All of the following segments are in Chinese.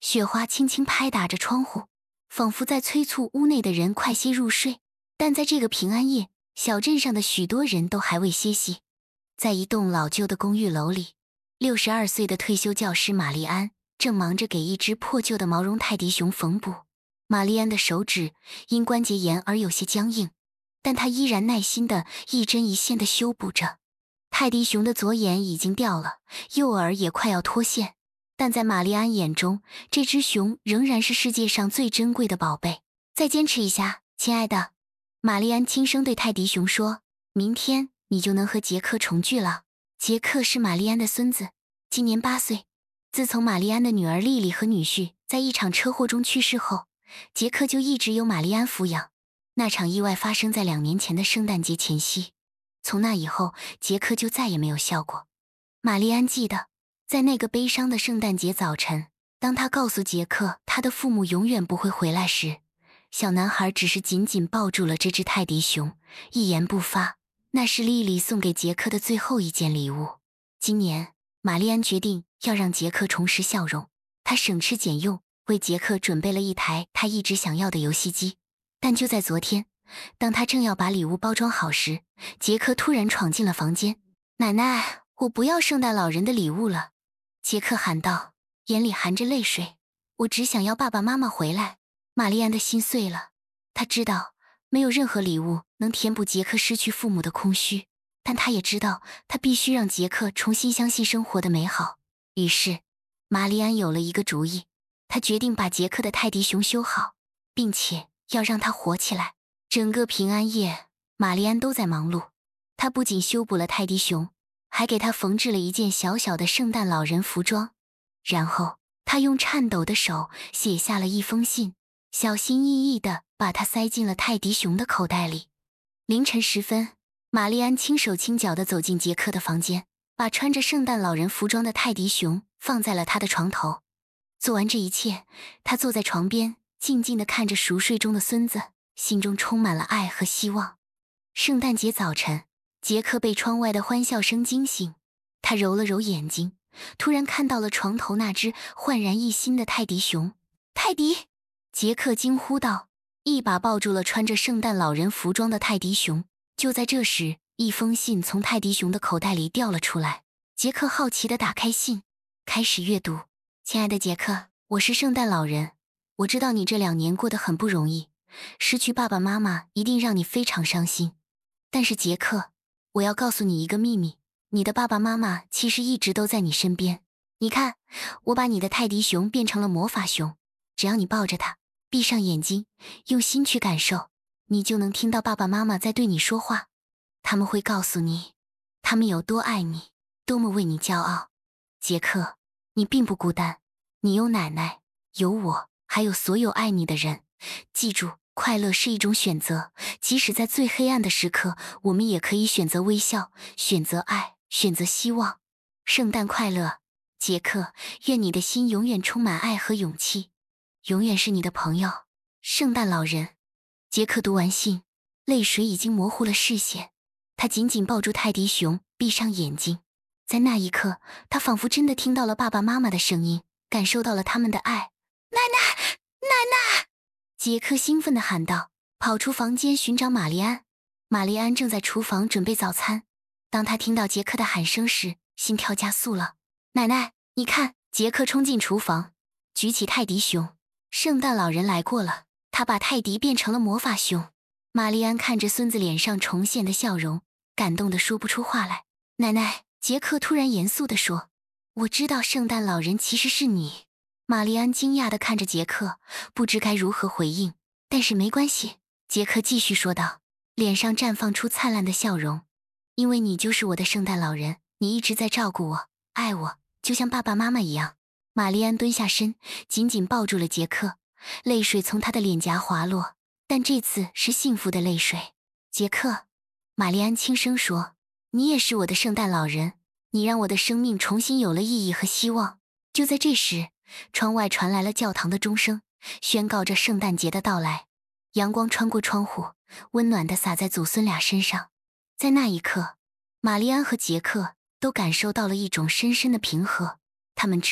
雪花轻轻拍打着窗户，仿佛在催促屋内的人快些入睡。但在这个平安夜，小镇上的许多人都还未歇息。在一栋老旧的公寓楼里，62岁的退休教师玛丽安正忙着给一只破旧的毛绒泰迪熊缝补。玛丽安的手指因关节炎而有些僵硬，但她依然耐心地一针一线地修补着。泰迪熊的左眼已经掉了，右耳也快要脱线，但在玛丽安眼中，这只熊仍然是世界上最珍贵的宝贝。再坚持一下，亲爱的，玛丽安轻声对泰迪熊说，明天你就能和杰克重聚了。杰克是玛丽安的孙子，今年8岁。自从玛丽安的女儿莉莉和女婿在一场车祸中去世后，杰克就一直由玛丽安抚养。那场意外发生在2年前的圣诞节前夕，从那以后，杰克就再也没有笑过。玛丽安记得，在那个悲伤的圣诞节早晨，当他告诉杰克他的父母永远不会回来时，小男孩只是紧紧抱住了这只泰迪熊，一言不发。那是莉莉送给杰克的最后一件礼物。今年，玛丽安决定要让杰克重拾笑容，她省吃俭用，为杰克准备了一台他一直想要的游戏机。但就在昨天，当他正要把礼物包装好时，杰克突然闯进了房间。奶奶，我不要圣诞老人的礼物了，杰克喊道，眼里含着泪水。我只想要爸爸妈妈回来。玛丽安的心碎了，她知道没有任何礼物能填补杰克失去父母的空虚，但她也知道她必须让杰克重新相信生活的美好。于是，玛丽安有了一个主意，她决定把杰克的泰迪熊修好，并且要让它活起来。整个平安夜，玛丽安都在忙碌。她不仅修补了泰迪熊，还给他缝制了一件小小的圣诞老人服装。然后，她用颤抖的手写下了一封信，小心翼翼地把它塞进了泰迪熊的口袋里。凌晨时分，玛丽安轻手轻脚地走进杰克的房间，把穿着圣诞老人服装的泰迪熊放在了他的床头。做完这一切，她坐在床边，静静地看着熟睡中的孙子，心中充满了爱和希望。圣诞节早晨，杰克被窗外的欢笑声惊醒，他揉了揉眼睛，突然看到了床头那只焕然一新的泰迪熊。泰迪！杰克惊呼道，一把抱住了穿着圣诞老人服装的泰迪熊。就在这时，一封信从泰迪熊的口袋里掉了出来。杰克好奇地打开信，开始阅读。亲爱的杰克，我是圣诞老人，我知道你这2年过得很不容易，失去爸爸妈妈一定让你非常伤心。但是杰克，我要告诉你一个秘密，你的爸爸妈妈其实一直都在你身边。你看，我把你的泰迪熊变成了魔法熊，只要你抱着它，闭上眼睛，用心去感受，你就能听到爸爸妈妈在对你说话。他们会告诉你，他们有多爱你，多么为你骄傲。杰克，你并不孤单，你有奶奶，有我，还有所有爱你的人。记住，快乐是一种选择，即使在最黑暗的时刻，我们也可以选择微笑，选择爱，选择希望。圣诞快乐，杰克，愿你的心永远充满爱和勇气，永远是你的朋友，圣诞老人。杰克读完信，泪水已经模糊了视线，他紧紧抱住泰迪熊，闭上眼睛。在那一刻，他仿佛真的听到了爸爸妈妈的声音，感受到了他们的爱。奶奶，奶奶！杰克兴奋地喊道，跑出房间寻找玛丽安。玛丽安正在厨房准备早餐。当他听到杰克的喊声时，心跳加速了。奶奶，你看！杰克冲进厨房，举起泰迪熊。圣诞老人来过了，他把泰迪变成了魔法熊。玛丽安看着孙子脸上重现的笑容，感动得说不出话来。奶奶，杰克突然严肃地说，我知道圣诞老人其实是你。玛丽安惊讶地看着杰克，不知该如何回应。但是没关系，杰克继续说道，脸上绽放出灿烂的笑容。因为你就是我的圣诞老人，你一直在照顾我，爱我，就像爸爸妈妈一样。玛丽安蹲下身，紧紧抱住了杰克，泪水从他的脸颊滑落，但这次是幸福的泪水。杰克，玛丽安轻声说，你也是我的圣诞老人，你让我的生命重新有了意义和希望。就在这时，窗外传来了教堂的钟声，宣告着圣诞节的到来。阳光穿过窗户，温暖地洒在祖孙俩身上。在那一刻，玛丽安和杰克都感受到了一种深深的平和。他们知道，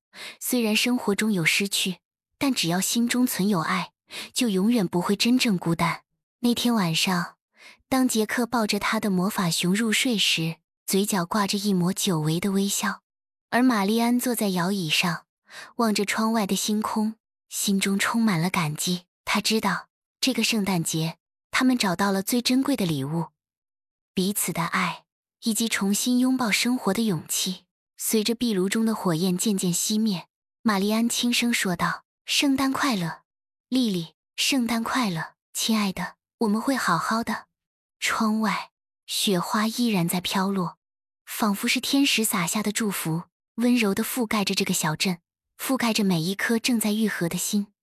虽然生活中有失去，但只要心中存有爱，就永远不会真正孤单。那天晚上，当杰克抱着他的魔法熊入睡时，嘴角挂着一抹久违的微笑，而玛丽安坐在摇椅上，望着窗外的星空，心中充满了感激。她知道，这个圣诞节，他们找到了最珍贵的礼物——彼此的爱，以及重新拥抱生活的勇气。随着壁炉中的火焰渐渐熄灭，玛丽安轻声说道：“圣诞快乐，莉莉，圣诞快乐，亲爱的，我们会好好的。”窗外，雪花依然在飘落，仿佛是天使洒下的祝福，温柔地覆盖着这个小镇，覆盖着每一颗正在愈合的心。